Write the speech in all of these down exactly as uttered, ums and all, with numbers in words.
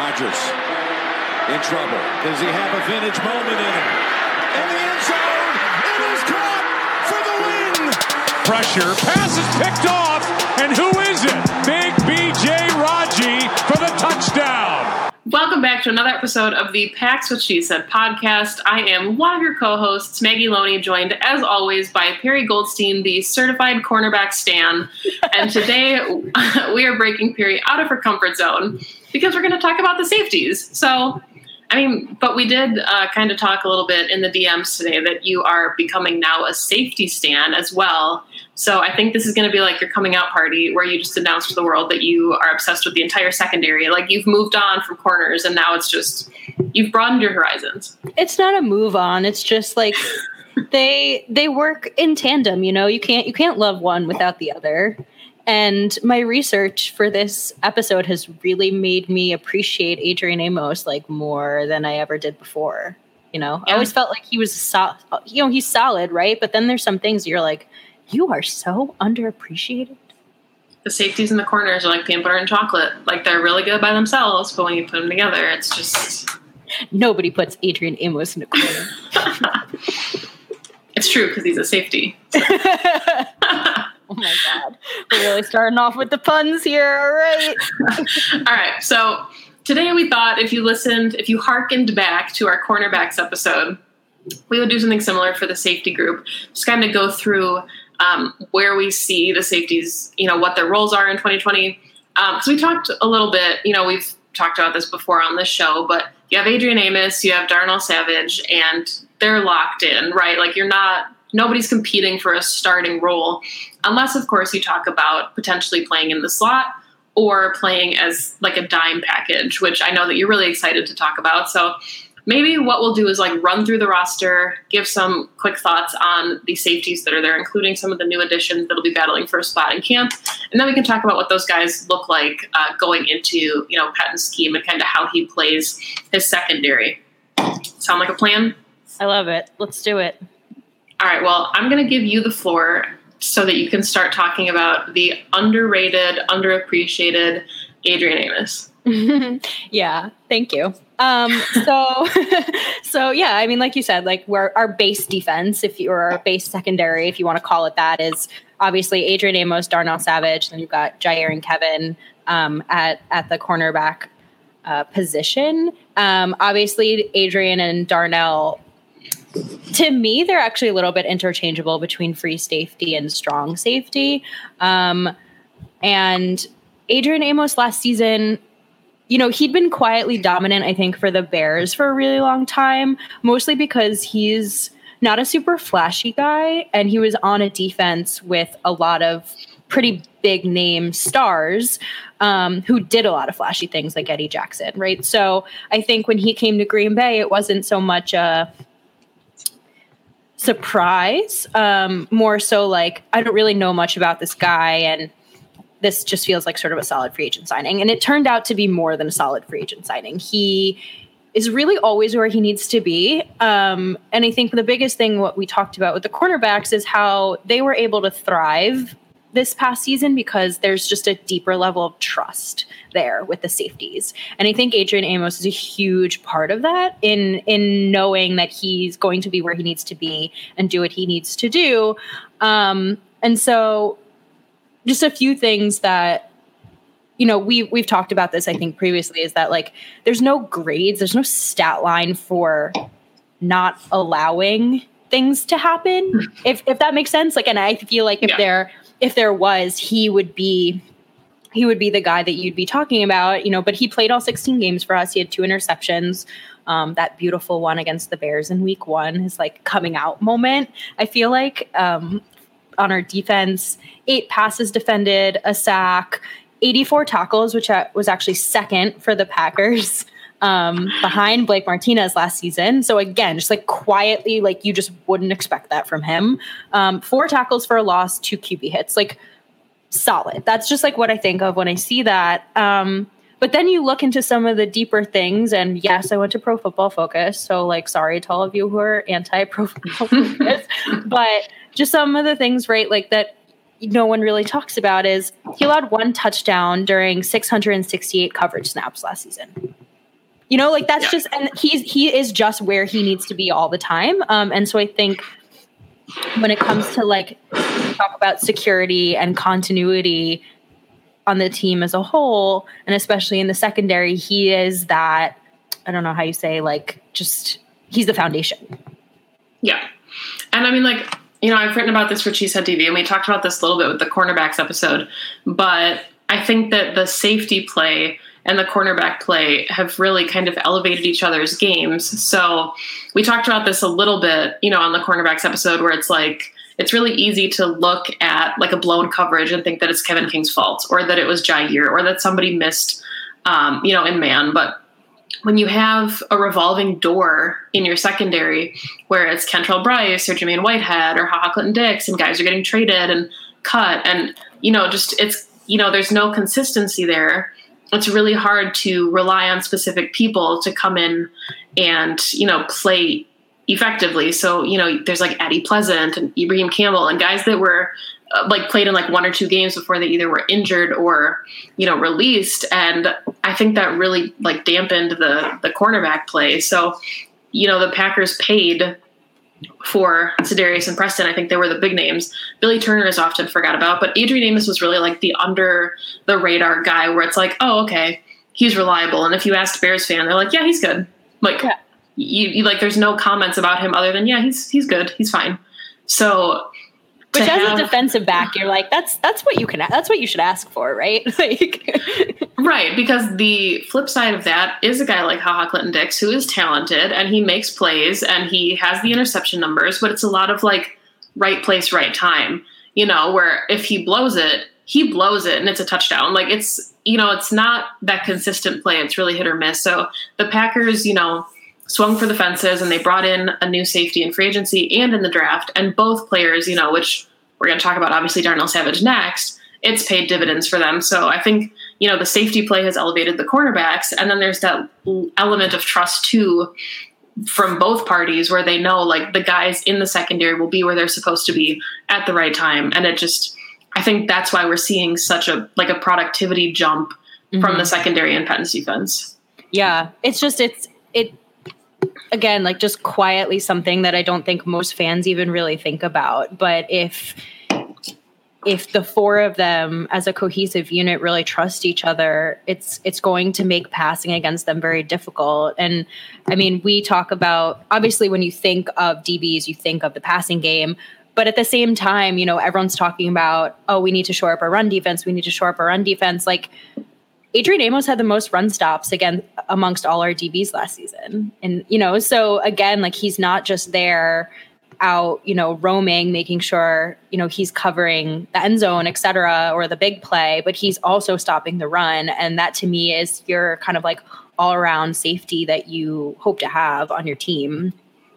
Rodgers in trouble. Does he have a vintage moment in him? In the end zone, it is caught for the win. Pressure, pass is picked off, and who is it? Big B J Raji for the touchdown. Welcome back to another episode of the Pack's What She Said podcast. I am one of your co-hosts, Maggie Loney, joined as always by Perry Goldstein, the certified cornerback stan. And today we are breaking Perry out of her comfort zone because we're going to talk about the safeties. So, I mean, but we did uh, kind of talk a little bit in the D Ms today that you are becoming now a safety stan as well. So I think this is going to be like your coming out party where you just announce to the world that you are obsessed with the entire secondary. Like you've moved on from corners and now it's just, you've broadened your horizons. It's not a move on. It's just like they they work in tandem, you know, you can't you can't love one without the other. And my research for this episode has really made me appreciate Adrian Amos like more than I ever did before. You know, yeah. I always felt like he was, so, you know, he's solid, right? But then there's some things you're like, you are so underappreciated. The safeties in the corners are like peanut butter and chocolate. Like they're really good by themselves, but when you put them together, it's just... Nobody puts Adrian Amos in a corner. It's true because he's a safety. Oh my God. We're really starting off with the puns here. All right. All right. So today we thought if you listened, if you hearkened back to our cornerbacks episode, we would do something similar for the safety group. Just kind of go through um, where we see the safeties, you know, what their roles are in twenty twenty. Um, so we talked a little bit, you know, we've talked about this before on this show, but you have Adrian Amos, you have Darnell Savage, and they're locked in, right? Like you're not, nobody's competing for a starting role, unless, of course, you talk about potentially playing in the slot or playing as like a dime package, which I know that you're really excited to talk about. So maybe what we'll do is like run through the roster, give some quick thoughts on the safeties that are there, including some of the new additions that'll be battling for a spot in camp. And then we can talk about what those guys look like uh, going into, you know, Pettine's scheme and kind of how he plays his secondary. Sound like a plan? I love it. Let's do it. All right, well, I'm going to give you the floor so that you can start talking about the underrated, underappreciated Adrian Amos. Yeah, thank you. Um, so, so yeah, I mean, like you said, like we're our base defense, if you or our base secondary, if you want to call it that, is obviously Adrian Amos, Darnell Savage, then you've got Jair and Kevin um, at at the cornerback uh, position. Um, obviously, Adrian and Darnell. To me, they're actually a little bit interchangeable between free safety and strong safety. Um, and Adrian Amos last season, you know, he'd been quietly dominant, I think, for the Bears for a really long time, mostly because he's not a super flashy guy. And he was on a defense with a lot of pretty big name stars um, who did a lot of flashy things like Eddie Jackson, right? So I think when he came to Green Bay, it wasn't so much a surprise, um, more so like, I don't really know much about this guy, and this just feels like sort of a solid free agent signing. And it turned out to be more than a solid free agent signing. He is really always where he needs to be. Um, and I think the biggest thing, what we talked about with the cornerbacks, is how they were able to thrive this past season because there's just a deeper level of trust there with the safeties. And I think Adrian Amos is a huge part of that in, in knowing that he's going to be where he needs to be and do what he needs to do. Um, and so just a few things that, you know, we, we've talked about this, I think previously, is that like, there's no grades, there's no stat line for not allowing things to happen. If, if that makes sense. Like, and I feel like if yeah. there, if there was, he would be, he would be the guy that you'd be talking about, you know, but he played all sixteen games for us. He had two interceptions. Um, that beautiful one against the Bears in week one, his like coming out moment, I feel like, um, on our defense, eight passes defended, a sack, eighty-four tackles, which was actually second for the Packers, um, behind Blake Martinez last season. So again, just like quietly, like you just wouldn't expect that from him. Um, four tackles for a loss, two Q B hits, like solid. That's just like what I think of when I see that. Um, but then you look into some of the deeper things, and yes, I went to Pro Football Focus. So like, sorry to all of you who are anti-Pro Football Focus, but just some of the things, right, like that no one really talks about is he allowed one touchdown during six hundred sixty-eight coverage snaps last season. You know, like that's yeah. just, and he's, he is just where he needs to be all the time. Um, and so I think when it comes to like talk about security and continuity on the team as a whole, and especially in the secondary, he is that, I don't know how you say, like, just, he's the foundation. Yeah. And I mean, like, you know, I've written about this for Cheesehead T V, and we talked about this a little bit with the cornerbacks episode, but I think that the safety play and the cornerback play have really kind of elevated each other's games. So we talked about this a little bit, you know, on the cornerbacks episode, where it's like, it's really easy to look at like a blown coverage and think that it's Kevin King's fault, or that it was Jair, or that somebody missed, um, you know, in man. But when you have a revolving door in your secondary where it's Kentrell Bryce or Jermaine Whitehead or HaHa Clinton Dix, and guys are getting traded and cut, and, you know, just it's, you know, there's no consistency there. It's really hard to rely on specific people to come in and, you know, play effectively. So, you know, there's like Eddie Pleasant and Ibrahim Campbell and guys that were uh, like played in like one or two games before they either were injured or, you know, released. And I think that really like dampened the, the cornerback play. So, you know, the Packers paid for Za'Darius and Preston. I think they were the big names. Billy Turner is often forgot about, but Adrian Amos was really like the under the radar guy where it's like, oh, okay, he's reliable. And if you asked Bears fan, they're like, yeah, he's good. Like, yeah. you, you like, there's no comments about him other than, yeah, he's, he's good. He's fine. So, which as have, a defensive back, you're like, that's, that's what you can, that's what you should ask for. Right. Like, right. Because the flip side of that is a guy like HaHa Clinton Dix, who is talented and he makes plays and he has the interception numbers, but it's a lot of like right place, right time, you know, where if he blows it, he blows it and it's a touchdown. Like it's, you know, it's not that consistent play. It's really hit or miss. So the Packers, you know, swung for the fences and they brought in a new safety in free agency and in the draft. And both players, you know, which we're going to talk about, obviously Darnell Savage next, it's paid dividends for them. So I think, you know, the safety play has elevated the cornerbacks. And then there's that element of trust too from both parties where they know like the guys in the secondary will be where they're supposed to be at the right time. And it just, I think that's why we're seeing such a, like a productivity jump mm-hmm. from the secondary and Penns defense. Yeah. It's just, it's, it, again, like just quietly something that I don't think most fans even really think about. But if if the four of them as a cohesive unit really trust each other, it's it's going to make passing against them very difficult. And I mean, we talk about, obviously when you think of D Bs, you think of the passing game. But at the same time, you know, everyone's talking about, oh, we need to shore up our run defense. We need to shore up our run defense. Like, Adrian Amos had the most run stops again amongst all our D Bs last season. And, you know, so again, like he's not just there out, you know, roaming, making sure, you know, he's covering the end zone, et cetera, or the big play, but he's also stopping the run. And that to me is your kind of like all around safety that you hope to have on your team.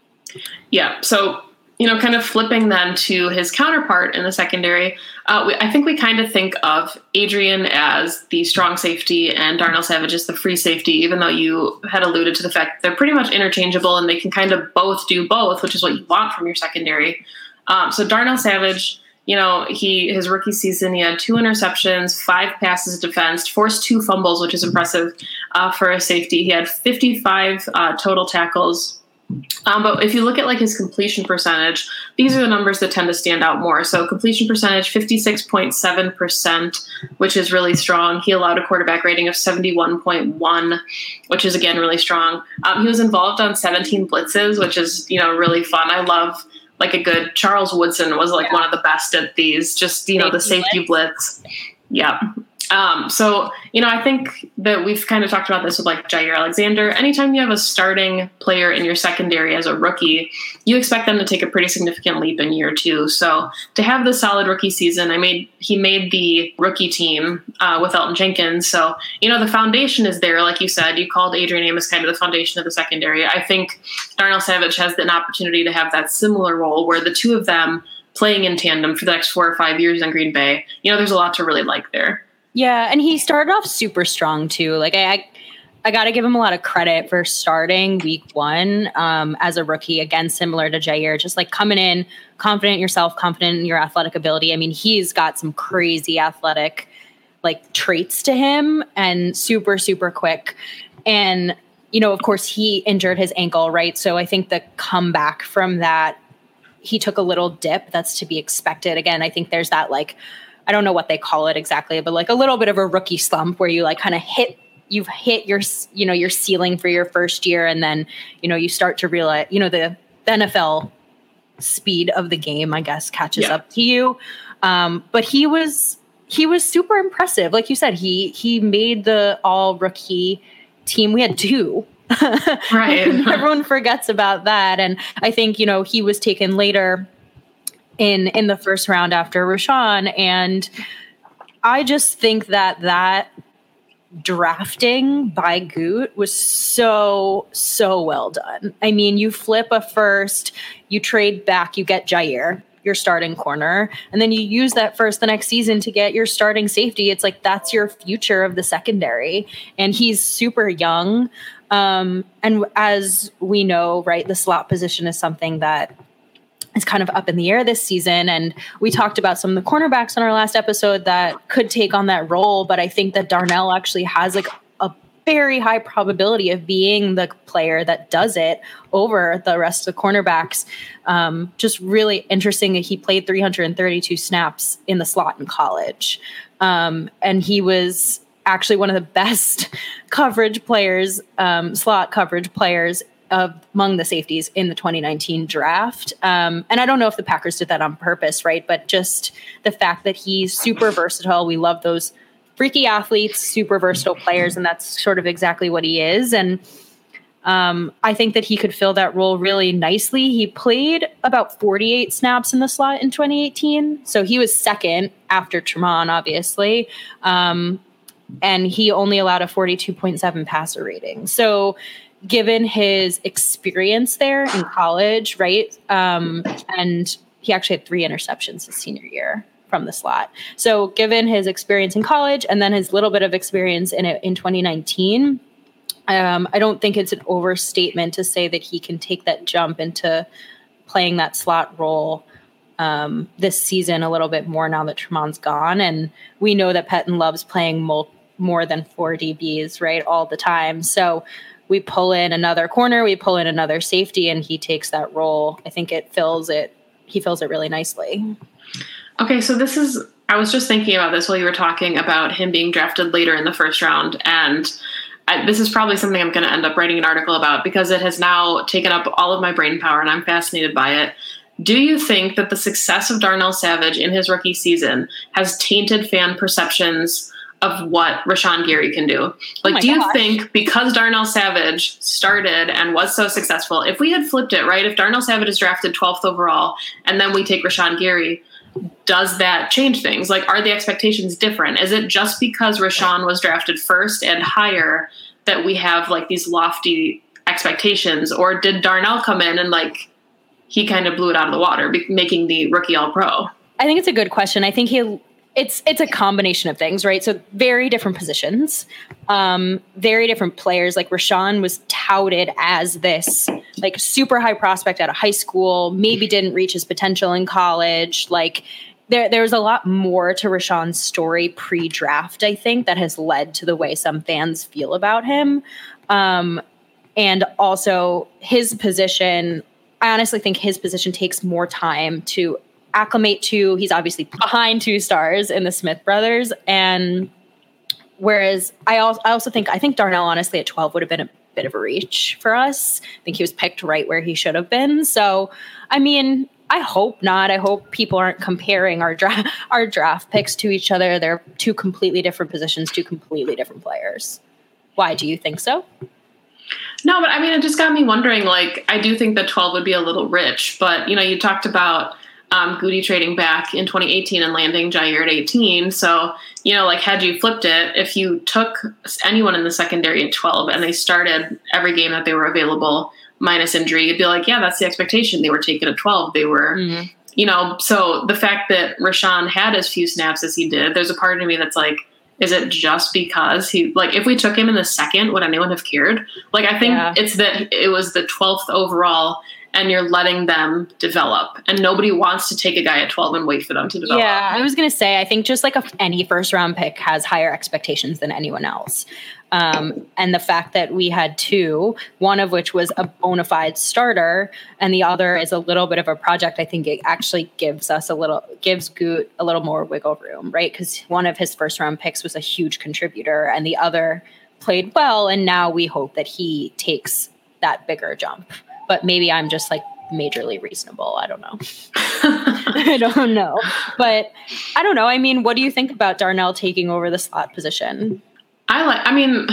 Yeah. So, you know, kind of flipping then to his counterpart in the secondary, uh, we, I think we kind of think of Adrian as the strong safety and Darnell Savage as the free safety, even though you had alluded to the fact they're pretty much interchangeable and they can kind of both do both, which is what you want from your secondary. Um, so Darnell Savage, you know, he his rookie season, he had two interceptions, five passes defensed, forced two fumbles, which is impressive uh, for a safety. He had fifty-five uh, total tackles. Um, but if you look at like his completion percentage, these are the numbers that tend to stand out more. So completion percentage, fifty-six point seven percent, which is really strong. He allowed a quarterback rating of seventy-one point one, which is again really strong. Um, he was involved on seventeen blitzes, which is, you know, really fun. I love like a good Charles Woodson was like yeah. one of the best at these, just, you know, the safety blitz. Yeah. Um, so, you know, I think that we've kind of talked about this with like Jair Alexander. Anytime you have a starting player in your secondary as a rookie, you expect them to take a pretty significant leap in year two. So to have the solid rookie season, I made, he made the rookie team uh, with Elton Jenkins. So, you know, the foundation is there. Like you said, you called Adrian Amos kind of the foundation of the secondary. I think Darnell Savage has an opportunity to have that similar role where the two of them playing in tandem for the next four or five years in Green Bay. You know, there's a lot to really like there. Yeah, and he started off super strong too. Like I, I, I got to give him a lot of credit for starting week one um, as a rookie. Again, similar to Jair, just like coming in confident in yourself, confident in your athletic ability. I mean, he's got some crazy athletic like traits to him, and super super quick. And you know, of course, he injured his ankle, right? So I think the comeback from that, he took a little dip. That's to be expected. Again, I think there's that, like, I don't know what they call it exactly, but like a little bit of a rookie slump where you like kind of hit, you've hit your, you know, your ceiling for your first year. And then, you know, you start to realize, you know, the, the N F L speed of the game, I guess, catches yeah. up to you. Um, but he was, he was super impressive. Like you said, he, he made the all rookie team. We had two. Right. Everyone forgets about that. And I think, you know, he was taken later in in the first round after Rashawn. And I just think that that drafting by Goot was so, so well done. I mean, you flip a first, you trade back, you get Jair, your starting corner, and then you use that first the next season to get your starting safety. It's like, that's your future of the secondary. And he's super young. Um, and as we know, right, the slot position is something that is kind of up in the air this season. And we talked about some of the cornerbacks on our last episode that could take on that role. But I think that Darnell actually has like a very high probability of being the player that does it over the rest of the cornerbacks. Um, just really interesting that he played three hundred thirty-two snaps in the slot in college. Um, and he was actually one of the best coverage players, um, slot coverage players of among the safeties in the twenty nineteen draft. Um, and I don't know if the Packers did that on purpose, right? But just the fact that he's super versatile. We love those freaky athletes, super versatile players. And that's sort of exactly what he is. And um, I think that he could fill that role really nicely. He played about forty-eight snaps in the slot in twenty eighteen. So he was second after Tremont, obviously. Um, and he only allowed a forty-two point seven passer rating. So given his experience there in college, right? Um, and he actually had three interceptions his senior year from the slot. So given his experience in college and then his little bit of experience in it in twenty nineteen, um, I don't think it's an overstatement to say that he can take that jump into playing that slot role um, this season a little bit more now that Tremont's gone. And we know that Pettine loves playing mul- more than four D Bs, right, all the time. So we pull in another corner, we pull in another safety, and he takes that role. I think it fills it. He fills it really nicely. Okay, so this is, I was just thinking about this while you were talking about him being drafted later in the first round. And I, this is probably something I'm going to end up writing an article about because it has now taken up all of my brain power and I'm fascinated by it. Do you think that the success of Darnell Savage in his rookie season has tainted fan perceptions of what Rashawn Gary can do? Like, oh do you gosh. think because Darnell Savage started and was so successful, if we had flipped it, right, if Darnell Savage is drafted twelfth overall and then we take Rashawn Gary, does that change things? Like, are the expectations different? Is it just because Rashawn was drafted first and higher that we have like these lofty expectations? Or did Darnell come in and like he kind of blew it out of the water, making the rookie all-pro? I think it's a good question. I think he It's it's a combination of things, right? So very different positions, um, very different players. Like Rashawn was touted as this like super high prospect out of high school, maybe didn't reach his potential in college. Like there there's a lot more to Rashawn's story pre-draft, I think, that has led to the way some fans feel about him. Um, and also his position, I honestly think his position takes more time to acclimate to. He's obviously behind two stars in the Smith brothers. And whereas I also, I also think, I think Darnell honestly at twelve would have been a bit of a reach for us. I think he was picked right where he should have been. So, I mean, I hope not. I hope people aren't comparing our draft, our draft picks to each other. They're two completely different positions, two completely different players. Why do you think so? No, but I mean, it just got me wondering, like, I do think that twelve would be a little rich, but you know, you talked about Um, Goody trading back in twenty eighteen and landing Jair at eighteen. So, you know, like had you flipped it, if you took anyone in the secondary at twelve and they started every game that they were available minus injury, you'd be like, yeah, that's the expectation. They were taken at twelve. They were, mm-hmm. you know, so the fact that Rashawn had as few snaps as he did, there's a part of me that's like, is it just because he, like, if we took him in the second, would anyone have cared? Like, I think yeah. it's that it was the twelfth overall and you're letting them develop. And nobody wants to take a guy at twelve and wait for them to develop. Yeah, I was going to say, I think just like a, any first round pick has higher expectations than anyone else. Um, and the fact that we had two, one of which was a bona fide starter and the other is a little bit of a project, I think it actually gives us a little, gives Goot a little more wiggle room, right? Because one of his first round picks was a huge contributor and the other played well. And now we hope that he takes that bigger jump. But maybe I'm just like majorly reasonable. I don't know. I don't know. But I don't know. I mean, what do you think about Darnell taking over the slot position? I like, I mean,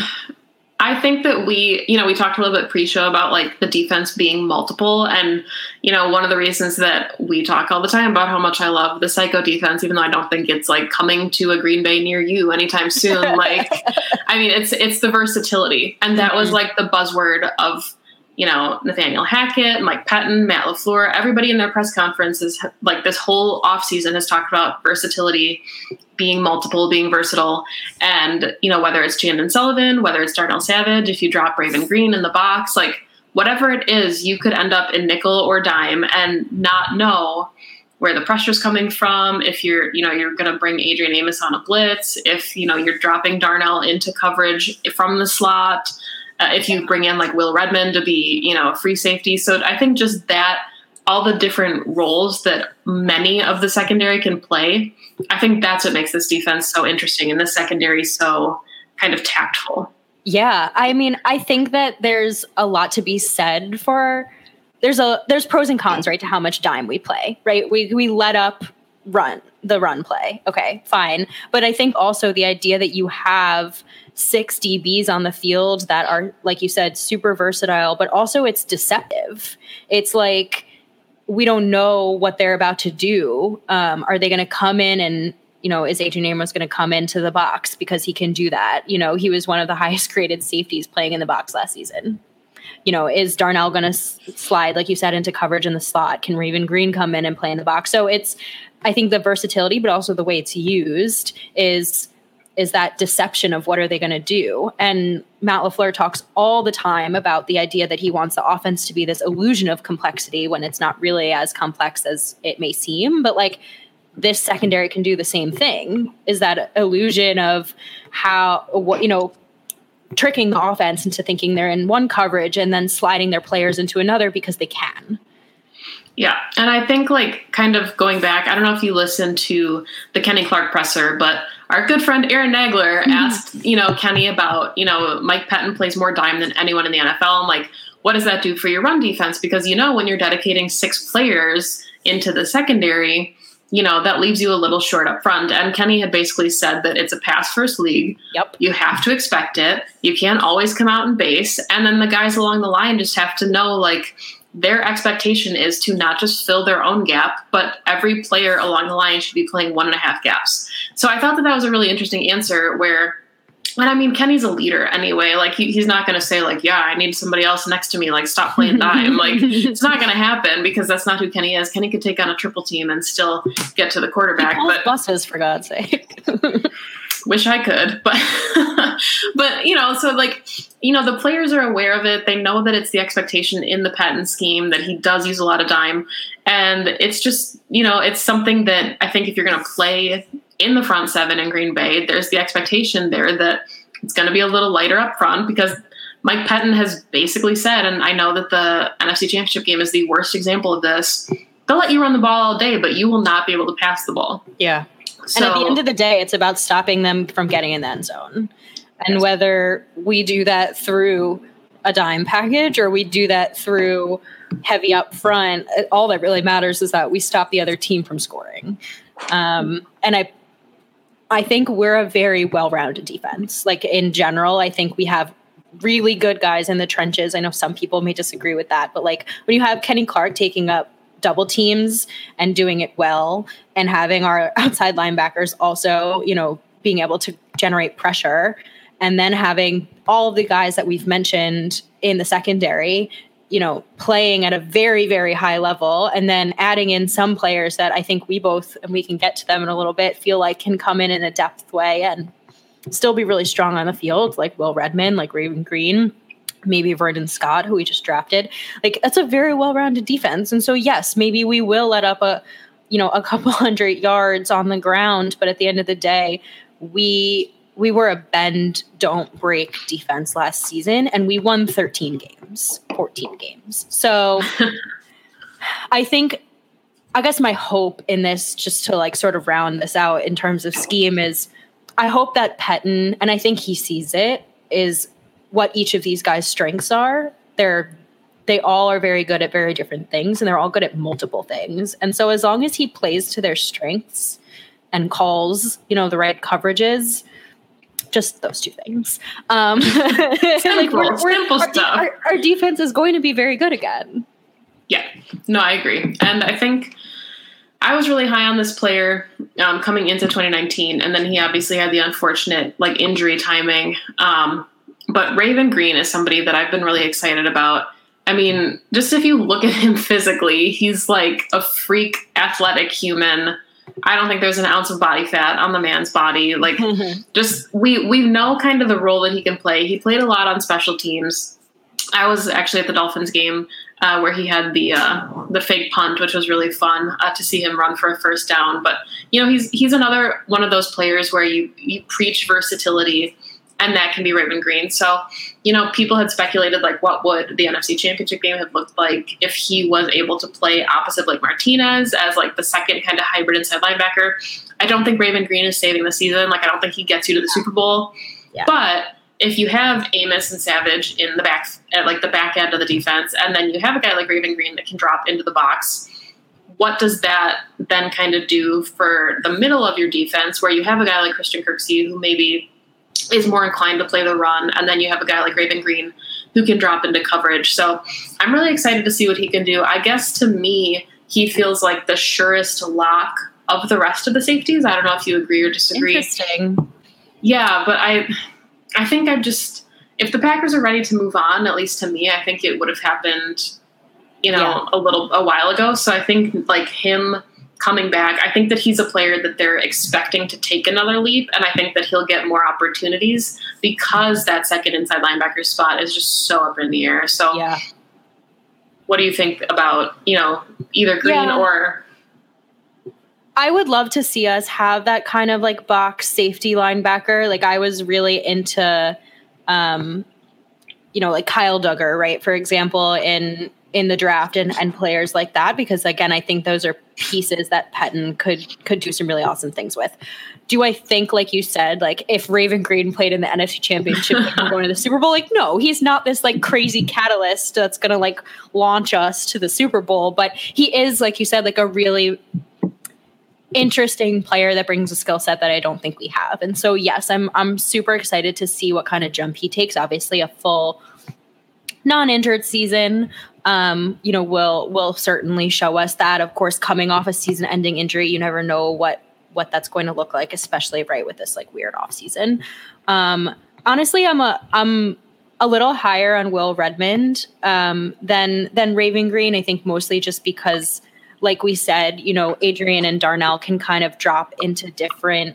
I think that we, you know, we talked a little bit pre-show about like the defense being multiple. And, you know, one of the reasons that we talk all the time about how much I love the psycho defense, even though I don't think it's like coming to a Green Bay near you anytime soon. Like, I mean, it's, it's the versatility. And that was like the buzzword of, you know, Nathaniel Hackett, Mike Pettin, Matt LaFleur, everybody in their press conferences, like this whole offseason has talked about versatility, being multiple, being versatile. And, you know, whether it's Chandon Sullivan, whether it's Darnell Savage, if you drop Raven Green in the box, like whatever it is, you could end up in nickel or dime and not know where the pressure's coming from. If you're, you know, you're going to bring Adrian Amos on a blitz, if, you know, you're dropping Darnell into coverage from the slot, Uh, if you bring in like Will Redmond to be, you know, a free safety. So I think just that, all the different roles that many of the secondary can play, I think that's what makes this defense so interesting and the secondary so kind of tactful. Yeah. I mean, I think that there's a lot to be said for, there's a, there's pros and cons, right, to how much dime we play, right? We, we let up run the run play. Okay, fine. But I think also the idea that you have six D Bs on the field that are, like you said, super versatile, but also it's deceptive. It's like, we don't know what they're about to do. Um, are they going to come in and, you know, is Adrian Amos going to come into the box because he can do that? You know, he was one of the highest graded safeties playing in the box last season. You know, is Darnell going to s- slide, like you said, into coverage in the slot? Can Raven Green come in and play in the box? So it's, I think the versatility, but also the way it's used is, is that deception of what are they going to do. And Matt LaFleur talks all the time about the idea that he wants the offense to be this illusion of complexity when it's not really as complex as it may seem. But like this secondary can do the same thing, is that illusion of how, what, you know, tricking the offense into thinking they're in one coverage and then sliding their players into another because they can. Yeah. And I think like kind of going back, I don't know if you listened to the Kenny Clark presser, but our good friend Aaron Nagler mm-hmm. asked, you know, Kenny about, you know, Mike Pettin plays more dime than anyone in the N F L. I'm like, what does that do for your run defense? Because, you know, when you're dedicating six players into the secondary, you know, that leaves you a little short up front. And Kenny had basically said that it's a pass first league. Yep. You have to expect it. You can't always come out and base. And then the guys along the line just have to know, like, their expectation is to not just fill their own gap, but every player along the line should be playing one and a half gaps. So I thought that that was a really interesting answer where, and I mean, Kenny's a leader anyway. Like he, he's not going to say like, yeah, I need somebody else next to me. Like stop playing dime. Like it's not going to happen because that's not who Kenny is. Kenny could take on a triple team and still get to the quarterback. But buses, for God's sake. Wish I could, but, but, you know, so like, you know, the players are aware of it. They know that it's the expectation in the Pettin scheme that he does use a lot of dime. And it's just, you know, it's something that I think if you're going to play in the front seven in Green Bay, there's the expectation there that it's going to be a little lighter up front because Mike Pettin has basically said, and I know that the N F C Championship game is the worst example of this, they'll let you run the ball all day, but you will not be able to pass the ball. Yeah. So, and at the end of the day, it's about stopping them from getting in the end zone. And yes. Whether we do that through a dime package or we do that through heavy up front, all that really matters is that we stop the other team from scoring. Um, and I I think we're a very well-rounded defense. Like in general, I think we have really good guys in the trenches. I know some people may disagree with that, but like when you have Kenny Clark taking up double teams and doing it well and having our outside linebackers also, you know, being able to generate pressure and then having all of the guys that we've mentioned in the secondary, you know, playing at a very, very high level and then adding in some players that I think we both, and we can get to them in a little bit, feel like can come in in a depth way and still be really strong on the field, like Will Redmond, like Raven Green, maybe Vernon Scott, who we just drafted. Like that's a very well-rounded defense. And so, yes, maybe we will let up a, you know, a couple hundred yards on the ground, but at the end of the day, we we were a bend, don't break defense last season, and we won thirteen games, fourteen games. So I think, I guess my hope in this, just to like sort of round this out in terms of scheme, is I hope that Pettine, and I think he sees it, is what each of these guys' strengths are. They're They all are very good at very different things, and they're all good at multiple things. And so as long as he plays to their strengths and calls, you know, the right coverages, just those two things. Um, simple, like we're, we're, simple our, stuff. Our, our defense is going to be very good again. Yeah, no, I agree. And I think I was really high on this player um, coming into twenty nineteen, and then he obviously had the unfortunate like injury timing. Um, but Raven Green is somebody that I've been really excited about. I mean, just if you look at him physically, he's like a freak athletic human. I don't think there's an ounce of body fat on the man's body. Like, just we we know kind of the role that he can play. He played a lot on special teams. I was actually at the Dolphins game uh, where he had the uh, the fake punt, which was really fun uh, to see him run for a first down. But you know, he's he's another one of those players where you you preach versatility, and that can be Raven Green. So, you know, people had speculated, like, what would the N F C Championship game have looked like if he was able to play opposite Blake Martinez as, like, the second kind of hybrid inside linebacker. I don't think Raven Green is saving the season. Like, I don't think he gets you to the Super Bowl. Yeah. But if you have Amos and Savage in the back, at, like, the back end of the defense, and then you have a guy like Raven Green that can drop into the box, what does that then kind of do for the middle of your defense, where you have a guy like Christian Kirksey who maybe is more inclined to play the run, and then you have a guy like Raven Green who can drop into coverage. So I'm really excited to see what he can do. I guess to me, he feels like the surest lock of the rest of the safeties. I don't know if you agree or disagree. Interesting. Yeah, but I I think I'm just, if the Packers are ready to move on, at least to me, I think it would have happened, you know, yeah. a little, a while ago. So I think like him coming back, I think that he's a player that they're expecting to take another leap, and I think that he'll get more opportunities because that second inside linebacker spot is just so up in the air. So yeah. What do you think about, you know, either Green yeah. or... I would love to see us have that kind of like box safety linebacker. Like I was really into, um, you know, like Kyle Duggar, right? For example, in in the draft and, and players like that, because again, I think those are pieces that Pettine could could do some really awesome things with. Do I think, like you said, like if Raven Green played in the N F C Championship and going to the Super Bowl, like no, he's not this like crazy catalyst that's going to like launch us to the Super Bowl, but he is, like you said, like a really interesting player that brings a skill set that I don't think we have. And so, yes, I'm I'm super excited to see what kind of jump he takes. Obviously, a full non-injured season, um, you know, will will certainly show us that. Of course, coming off a season-ending injury, you never know what what that's going to look like, especially right with this like weird off season. Um, honestly, I'm a I'm a little higher on Will Redmond um, than than Raven Green. I think mostly just because, like we said, you know, Adrian and Darnell can kind of drop into different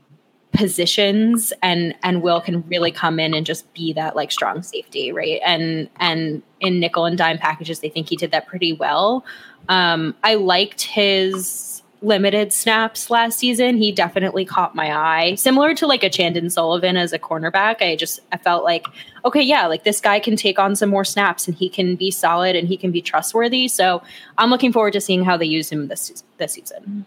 positions, and and Will can really come in and just be that like strong safety, right? And and in nickel and dime packages, they think he did that pretty well. Um, I liked his limited snaps last season. He definitely caught my eye, similar to like a Chandon Sullivan as a cornerback. I just I felt like, okay, yeah, like this guy can take on some more snaps and he can be solid and he can be trustworthy. So I'm looking forward to seeing how they use him this this season.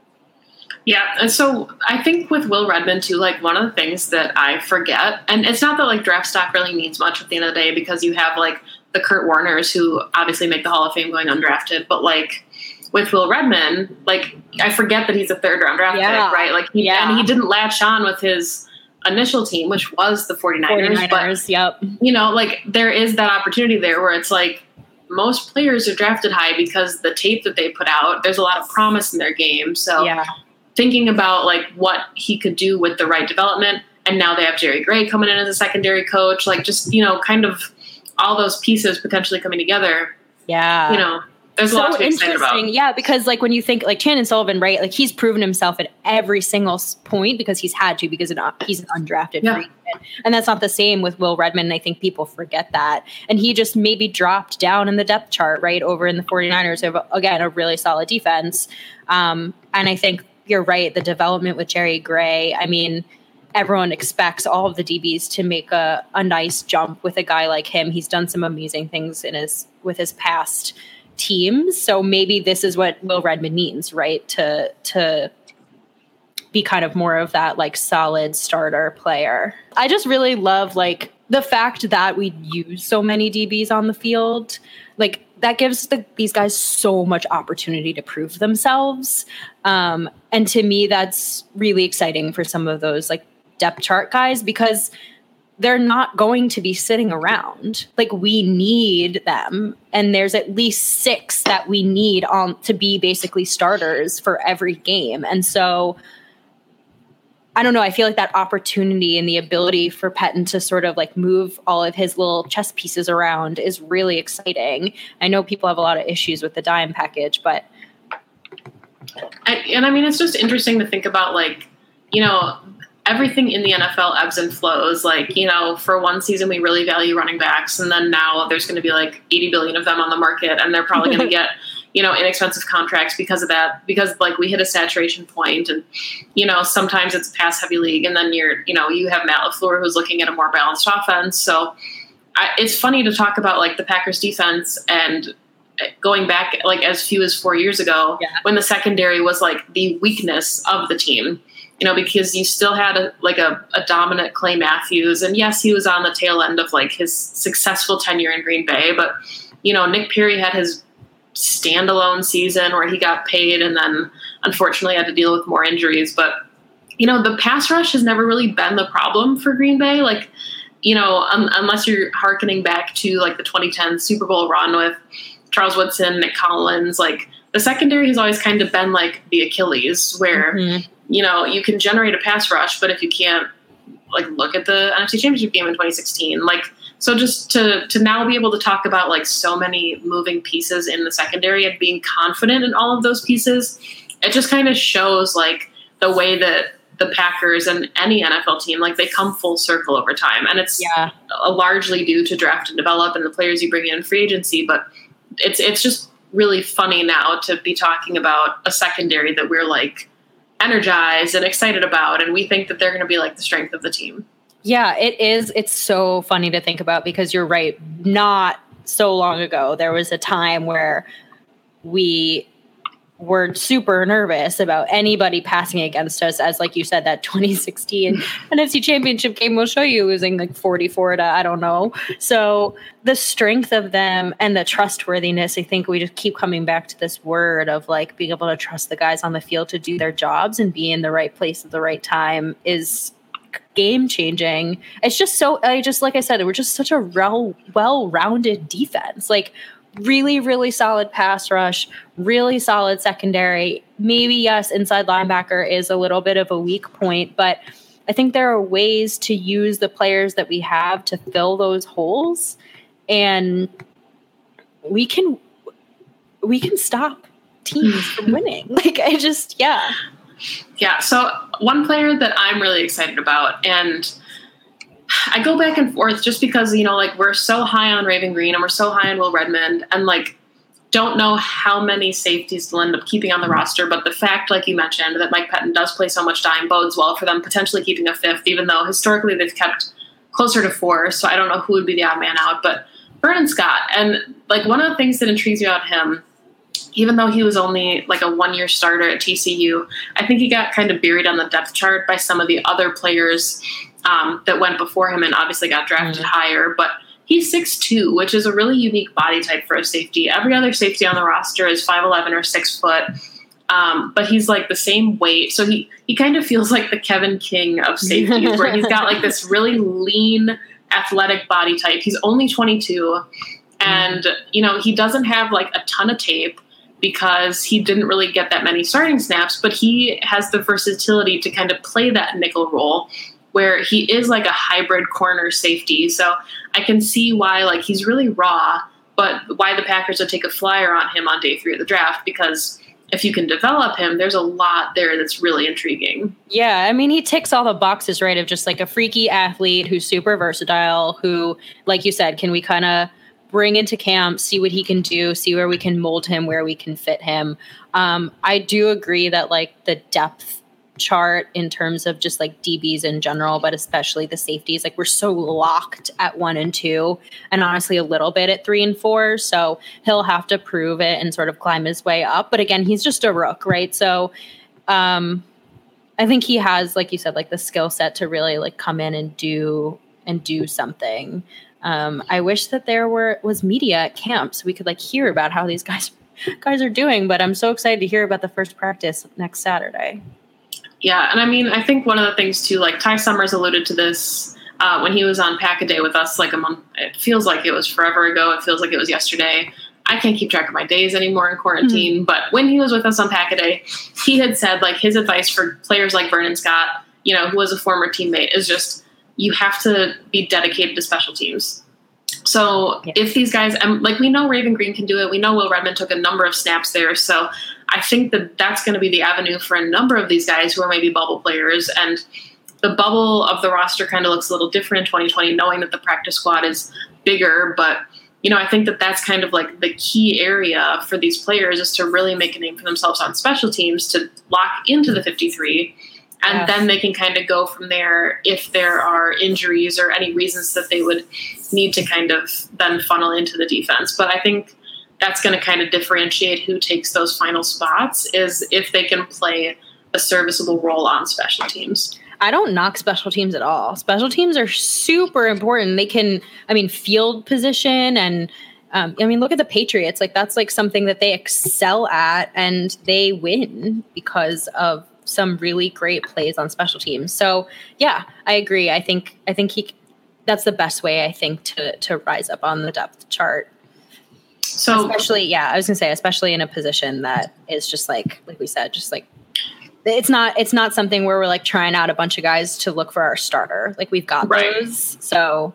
Yeah, and so I think with Will Redmond too, like one of the things that I forget, and it's not that like draft stock really means much at the end of the day, because you have like the Kurt Warners who obviously make the Hall of Fame going undrafted, but like with Will Redmond, like I forget that he's a third round draft yeah. pick, right? Like he, yeah. and he didn't latch on with his initial team, which was the 49ers. 49ers, but, yep. You know, like there is that opportunity there where it's like most players are drafted high because the tape that they put out, there's a lot of promise in their game. So yeah. thinking about like what he could do with the right development, and now they have Jerry Gray coming in as a secondary coach, like just, you know, kind of all those pieces potentially coming together. Yeah. You know, there's a so lot to be excited about. Yeah, because like when you think like Chandon Sullivan, right? Like he's proven himself at every single point because he's had to, because he's an undrafted yeah. free agent. And that's not the same with Will Redmond. And I think people forget that. And he just maybe dropped down in the depth chart, right? Over in the 49ers have, again, a really solid defense. Um, and I think you're right. The development with Jerry Gray, I mean, everyone expects all of the D Bs to make a, a nice jump with a guy like him. He's done some amazing things in his with his past teams. So maybe this is what Will Redmond needs, right? To to be kind of more of that like solid starter player. I just really love like the fact that we use so many D Bs on the field. Like that gives the, these guys so much opportunity to prove themselves. Um, and to me, that's really exciting for some of those like depth chart guys, because they're not going to be sitting around. Like we need them. And there's at least six that we need on to be basically starters for every game. And so I don't know. I feel like that opportunity and the ability for Pettine to sort of like move all of his little chess pieces around is really exciting. I know people have a lot of issues with the dime package, but. I, and I mean, it's just interesting to think about like, you know, everything in the N F L ebbs and flows. Like, you know, for one season, we really value running backs. And then now there's going to be like eighty billion of them on the market, and they're probably going to get, you know, inexpensive contracts because of that, because like we hit a saturation point, and, you know, sometimes it's a pass heavy league, and then you're, you know, you have Matt LaFleur who's looking at a more balanced offense. So I, it's funny to talk about like the Packers defense and going back like as few as four years ago, yeah, when the secondary was like the weakness of the team, you know, because you still had a, like a, a dominant Clay Matthews. And yes, he was on the tail end of like his successful tenure in Green Bay, but, you know, Nick Perry had his standalone season where he got paid and then unfortunately had to deal with more injuries. But, you know, the pass rush has never really been the problem for Green Bay. Like, you know, um, unless you're hearkening back to like the twenty ten Super Bowl run with Charles Woodson, Nick Collins, like the secondary has always kind of been like the Achilles where, mm-hmm. you know, you can generate a pass rush, but if you can't, like, look at the N F C Championship game in twenty sixteen, like, so just to to now be able to talk about like so many moving pieces in the secondary and being confident in all of those pieces, it just kind of shows like the way that the Packers and any N F L team, like they come full circle over time. And it's yeah. a largely due to draft and develop and the players you bring in free agency. But it's it's just really funny now to be talking about a secondary that we're like energized and excited about. And we think that they're going to be like the strength of the team. Yeah, it is. It's so funny to think about because you're right. Not so long ago, there was a time where we were super nervous about anybody passing against us, as like you said, that twenty sixteen N F C Championship game will show you losing like forty-four to I don't know. So the strength of them and the trustworthiness, I think we just keep coming back to this word of like being able to trust the guys on the field to do their jobs and be in the right place at the right time is game changing. It's just so, I just, like I said, we're just such a well, well-rounded defense. Like, really, really solid pass rush, really solid secondary. Maybe, yes, inside linebacker is a little bit of a weak point, but I think there are ways to use the players that we have to fill those holes, and we can we can stop teams from winning. Like, I just, yeah. Yeah, so one player that I'm really excited about, and I go back and forth just because, you know, like we're so high on Raven Green and we're so high on Will Redmond and like don't know how many safeties they'll end up keeping on the roster. But the fact, like you mentioned, that Mike Pettine does play so much dime bodes well for them potentially keeping a fifth, even though historically they've kept closer to four. So I don't know who would be the odd man out, but Vernon Scott. And like one of the things that intrigues me about him, even though he was only like a one-year starter at T C U, I think he got kind of buried on the depth chart by some of the other players Um, that went before him and obviously got drafted mm-hmm. higher, but he's six two, which is a really unique body type for a safety. Every other safety on the roster is five eleven or six foot, um, but he's like the same weight. So he, he kind of feels like the Kevin King of safeties, where he's got like this really lean, athletic body type. He's only twenty-two, and you know he doesn't have like a ton of tape because he didn't really get that many starting snaps, but he has the versatility to kind of play that nickel role, where he is like a hybrid corner safety. So I can see why like he's really raw, but why the Packers would take a flyer on him on day three of the draft, because if you can develop him, there's a lot there that's really intriguing. Yeah, I mean, he ticks all the boxes, right, of just like a freaky athlete who's super versatile, who, like you said, can we kind of bring into camp, see what he can do, see where we can mold him, where we can fit him. Um, I do agree that like the depth chart in terms of just like D Bs in general, but especially the safeties. Like we're so locked at one and two, and honestly a little bit at three and four. So he'll have to prove it and sort of climb his way up. But again, he's just a rook, right? So um, I think he has, like you said, like the skill set to really like come in and do and do something. Um, I wish that there were was media at camp so we could like hear about how these guys guys are doing. But I'm so excited to hear about the first practice next Saturday. Yeah, and I mean, I think one of the things too, like Ty Summers alluded to this uh, when he was on Pack a Day with us, like a month. It feels like it was forever ago. It feels like it was yesterday. I can't keep track of my days anymore in quarantine. Mm-hmm. But when he was with us on Pack a Day, he had said like his advice for players like Vernon Scott, you know, who was a former teammate, is just you have to be dedicated to special teams. So yeah. if these guys, um, like we know Raven Green can do it. We know Will Redmond took a number of snaps there. So I think that that's going to be the avenue for a number of these guys who are maybe bubble players. And the bubble of the roster kind of looks a little different in twenty twenty, knowing that the practice squad is bigger. But, you know, I think that that's kind of like the key area for these players is to really make a name for themselves on special teams, to lock into the fifty-three. And yes. then they can kind of go from there if there are injuries or any reasons that they would need to kind of then funnel into the defense. But I think that's going to kind of differentiate who takes those final spots, is if they can play a serviceable role on special teams. I don't knock special teams at all. Special teams are super important. They can, I mean, field position and, um, I mean, look at the Patriots. Like that's like something that they excel at, and they win because of some really great plays on special teams. So yeah, I agree. I think, I think he, that's the best way, I think, to, to rise up on the depth chart. So especially, yeah, I was gonna say, especially in a position that is just like, like we said, just like, it's not, it's not something where we're like trying out a bunch of guys to look for our starter. Like we've got right. those. So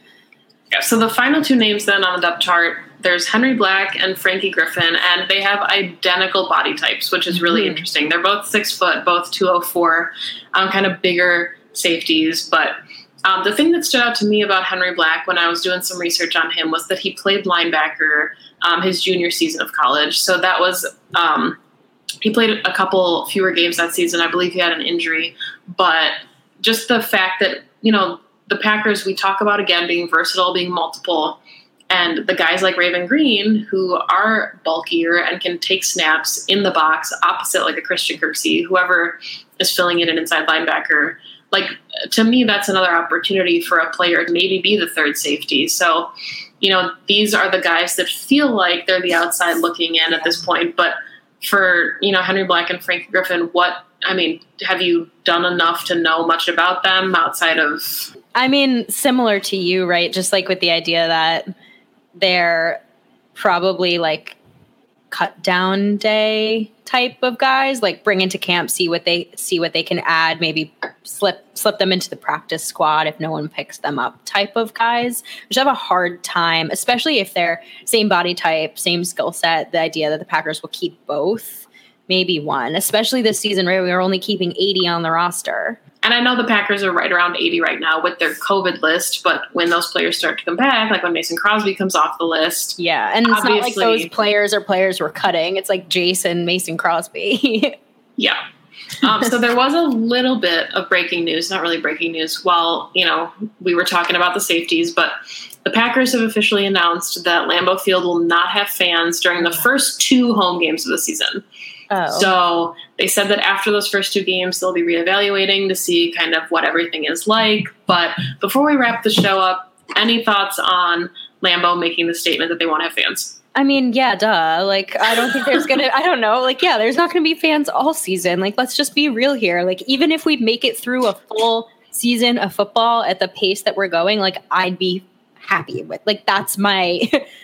yeah. So the final two names then on the depth chart, there's Henry Black and Frankie Griffin, and they have identical body types, which is really mm-hmm. interesting. They're both six foot, both two oh four, um, kind of bigger safeties. But um, the thing that stood out to me about Henry Black when I was doing some research on him was that he played linebacker um, his junior season of college. So that was, um, he played a couple fewer games that season. I believe he had an injury, but just the fact that, you know, the Packers, we talk about again being versatile, being multiple, and the guys like Raven Green, who are bulkier and can take snaps in the box opposite like a Christian Kirksey, whoever is filling in an inside linebacker. Like, to me, that's another opportunity for a player to maybe be the third safety. So, you know, these are the guys that feel like they're the outside looking in at this point. But for, you know, Henry Black and Frankie Griffin, what, I mean, have you done enough to know much about them outside of... I mean, similar to you, right? Just like with the idea that they're probably like cut down day type of guys, like bring into camp, see what they see what they can add, maybe slip slip them into the practice squad if no one picks them up type of guys, which have a hard time, especially if they're same body type, same skill set. The idea that the Packers will keep both, maybe one, especially this season, right? We are only keeping eighty on the roster. And I know the Packers are right around eighty right now with their COVID list, but when those players start to come back, like when Mason Crosby comes off the list. Yeah, and it's not like those players are players we're cutting. It's like Jason, Mason Crosby. yeah. Um, so there was a little bit of breaking news, not really breaking news, while, you know, we were talking about the safeties, but the Packers have officially announced that Lambeau Field will not have fans during the first two home games of the season. Oh. So they said that after those first two games, they'll be reevaluating to see kind of what everything is like. But before we wrap the show up, any thoughts on Lambeau making the statement that they won't have fans? I mean, yeah, duh. Like, I don't think there's going to, I don't know. Like, yeah, there's not going to be fans all season. Like, let's just be real here. Like, even if we make it through a full season of football at the pace that we're going, like, I'd be happy with. Like, that's my...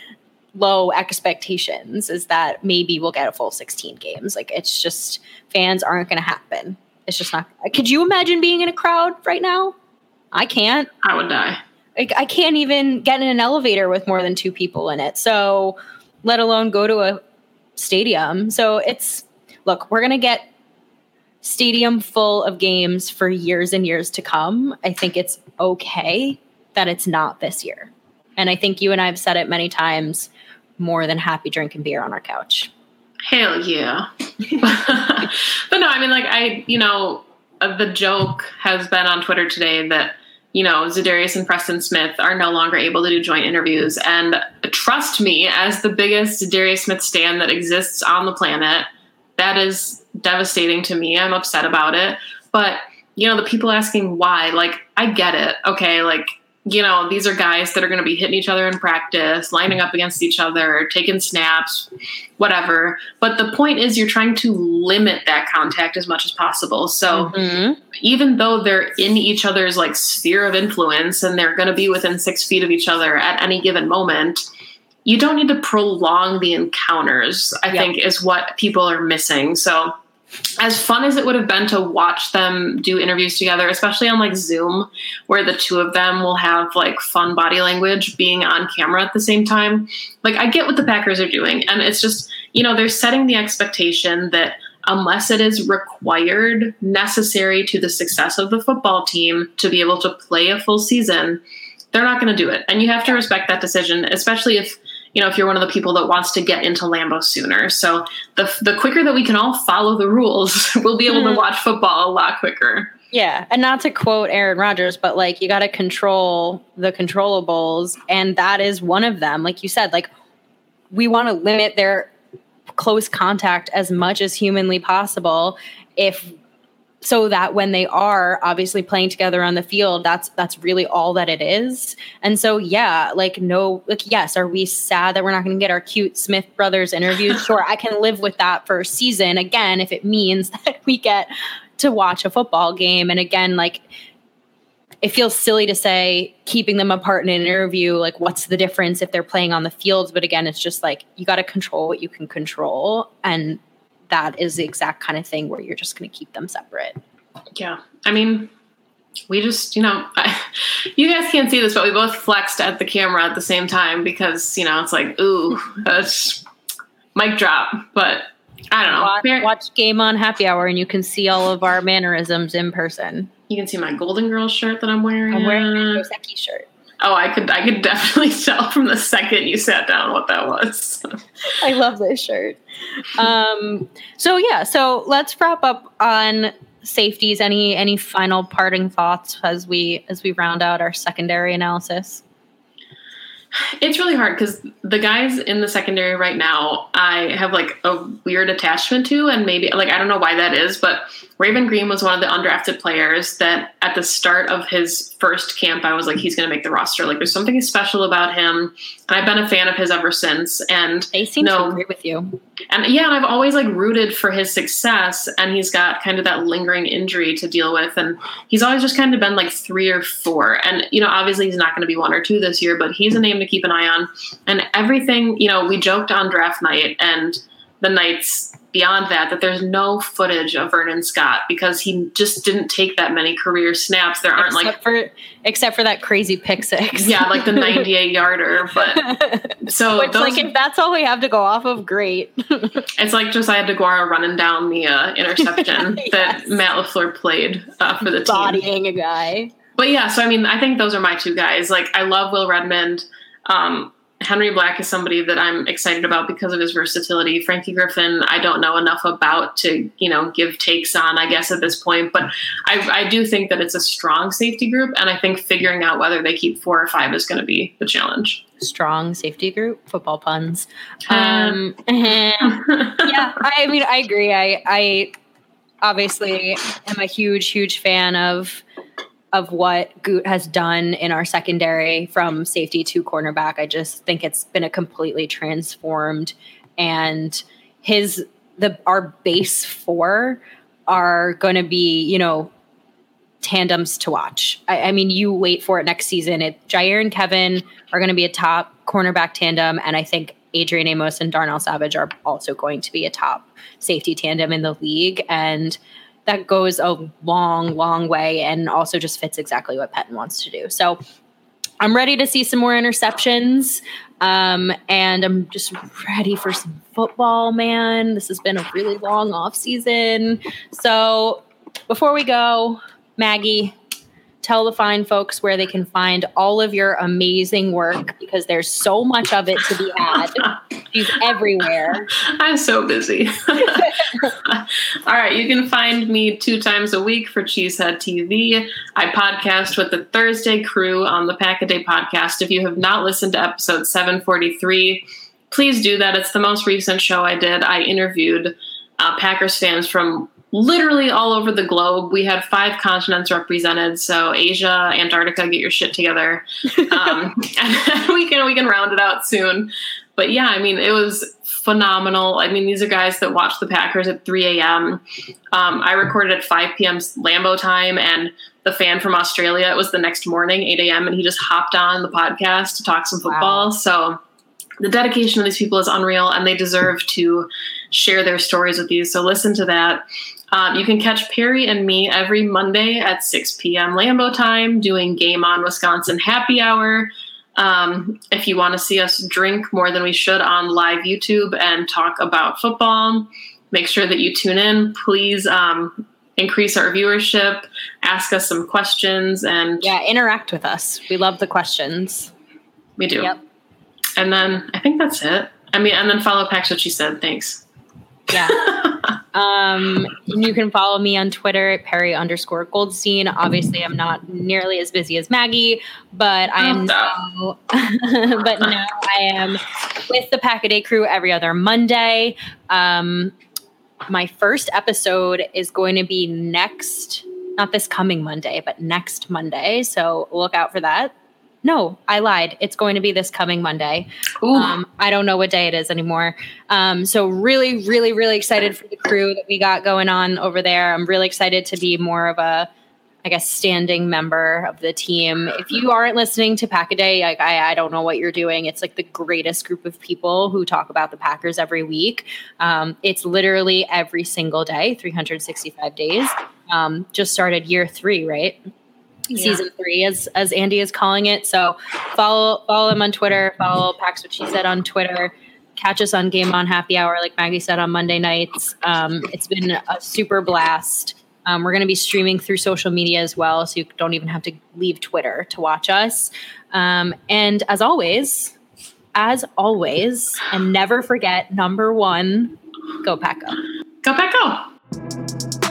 low expectations, is that maybe we'll get a full sixteen games. Like, it's just, fans aren't going to happen. It's just not. Could you imagine being in a crowd right now? I can't. I would die. Like, I can't even get in an elevator with more than two people in it. So let alone go to a stadium. So it's, look, we're going to get stadium full of games for years and years to come. I think it's okay that it's not this year. And I think you and I have said it many times, more than happy drinking beer on our couch. Hell yeah. But no, I mean, like, I, you know, uh, the joke has been on Twitter today that, you know, Za'Darius and Preston Smith are no longer able to do joint interviews. And trust me, as the biggest Za'Darius Smith stan that exists on the planet, that is devastating to me. I'm upset about it. But, you know, the people asking why, like, I get it. Okay, like, you know, these are guys that are going to be hitting each other in practice, lining up against each other, taking snaps, whatever. But the point is you're trying to limit that contact as much as possible. So mm-hmm. even though they're in each other's like sphere of influence and they're going to be within six feet of each other at any given moment, you don't need to prolong the encounters, I yep. think is what people are missing. So as fun as it would have been to watch them do interviews together, especially on like Zoom, where the two of them will have like fun body language being on camera at the same time. Like, I get what the Packers are doing. And it's just, you know, they're setting the expectation that unless it is required, necessary to the success of the football team to be able to play a full season, they're not going to do it. And you have to respect that decision, especially if, you know, if you're one of the people that wants to get into Lambeau sooner. So the the quicker that we can all follow the rules, we'll be able mm. to watch football a lot quicker. Yeah. And not to quote Aaron Rodgers, but like, you got to control the controllables. And that is one of them. Like you said, like, we want to limit their close contact as much as humanly possible. If So that when they are obviously playing together on the field, that's that's really all that it is. And so, yeah, like, no, like, yes, are we sad that we're not going to get our cute Smith brothers interviews? Sure, I can live with that for a season, again, if it means that we get to watch a football game. And again, like, it feels silly to say keeping them apart in an interview, like, what's the difference if they're playing on the fields? But again, it's just like, you got to control what you can control. And that is the exact kind of thing where you're just going to keep them separate. Yeah. I mean, we just, you know, I, you guys can't see this, but we both flexed at the camera at the same time because, you know, it's like, ooh, that's mic drop. But I don't know. Watch, watch Game On Happy Hour and you can see all of our mannerisms in person. You can see my Golden Girls shirt that I'm wearing. I'm wearing a Dos Equis shirt. Oh, I could I could definitely tell from the second you sat down what that was. I love this shirt. Um, so yeah, so let's wrap up on safeties. Any any final parting thoughts as we as we round out our secondary analysis? It's really hard because the guys in the secondary right now, I have like a weird attachment to, and maybe like, I don't know why that is, but Raven Green was one of the undrafted players that at the start of his first camp, I was like, he's going to make the roster. Like, there's something special about him. And I've been a fan of his ever since. And they seem no, to agree with you. And yeah, and I've always like rooted for his success. And he's got kind of that lingering injury to deal with. And he's always just kind of been like three or four. And, you know, obviously he's not going to be one or two this year, but he's a name to keep an eye on. And everything, you know, we joked on draft night and the nights beyond that, that there's no footage of Vernon Scott because he just didn't take that many career snaps. There aren't except like, for, except for that crazy pick six. Yeah. Like the ninety-eight yarder. But so Which, those, like, if that's all we have to go off of, great. It's like Josiah DeGuara running down the uh, interception yes. that Matt LaFleur played uh, for the team. Bodying a guy. But yeah, so I mean, I think those are my two guys. Like, I love Will Redmond. Um, Henry Black is somebody that I'm excited about because of his versatility. Frankie Griffin, I don't know enough about to, you know, give takes on, I guess, at this point. But I, I do think that it's a strong safety group, and I think figuring out whether they keep four or five is going to be the challenge. Strong safety group, football puns. Um, yeah, I mean, I agree. I, I obviously am a huge, huge fan of of what Goot has done in our secondary from safety to cornerback. I just think it's been a completely transformed, and his, the, our base four are going to be, you know, tandems to watch. I, I mean, you wait for it next season. It, Jair and Kevin are going to be a top cornerback tandem. And I think Adrian Amos and Darnell Savage are also going to be a top safety tandem in the league. And that goes a long, long way and also just fits exactly what Pettine wants to do. So I'm ready to see some more interceptions. Um, and I'm just ready for some football, man. This has been a really long off season. So before we go, Maggie, tell the fine folks where they can find all of your amazing work, because there's so much of it to be had. She's everywhere. I'm so busy. All right. You can find me two times a week for Cheesehead T V. I podcast with the Thursday crew on the Pack a Day podcast. If you have not listened to episode seven forty-three, please do that. It's the most recent show I did. I interviewed uh, Packers fans from literally all over the globe. We had five continents represented. So Asia, Antarctica, get your shit together. Um, and we can, we can round it out soon. But yeah, I mean, it was phenomenal. I mean, these are guys that watch the Packers at three a.m. Um, I recorded at five p.m. Lambeau time, and the fan from Australia, it was the next morning, eight a.m., and he just hopped on the podcast to talk some football. Wow. So the dedication of these people is unreal, and they deserve to share their stories with you. So listen to that. Um, you can catch Perry and me every Monday at six p.m. Lambeau time doing Game On Wisconsin Happy Hour. Um, if you want to see us drink more than we should on live YouTube and talk about football, make sure that you tune in. Please um, increase our viewership, ask us some questions, and yeah, interact with us. We love the questions. We do. Yep. And then I think that's it. I mean, and then follow Pax What She Said. Thanks. Yeah. um, you can follow me on Twitter at Perry underscore Goldstein. Obviously, I'm not nearly as busy as Maggie, but I am now, but now I am with the Pack a Day crew every other Monday. Um, my first episode is going to be next, not this coming Monday, but next Monday. So look out for that. No, I lied. It's going to be this coming Monday. Um, I don't know what day it is anymore. Um, so really, really, really excited for the crew that we got going on over there. I'm really excited to be more of a, I guess, standing member of the team. If you aren't listening to Pack a Day, like, I, I don't know what you're doing. It's like the greatest group of people who talk about the Packers every week. Um, it's literally every single day, three hundred sixty-five days. Um, just started year three, right? Yeah. Season three, as as Andy is calling it. So follow follow him on Twitter. Follow Pax What She Said on Twitter. Catch us on Game On Happy Hour, like Maggie said, on Monday nights. Um, it's been a super blast. Um, we're going to be streaming through social media as well, so you don't even have to leave Twitter to watch us. Um, and as always, as always, and never forget, number one, go Pack Go. Go Pack Go.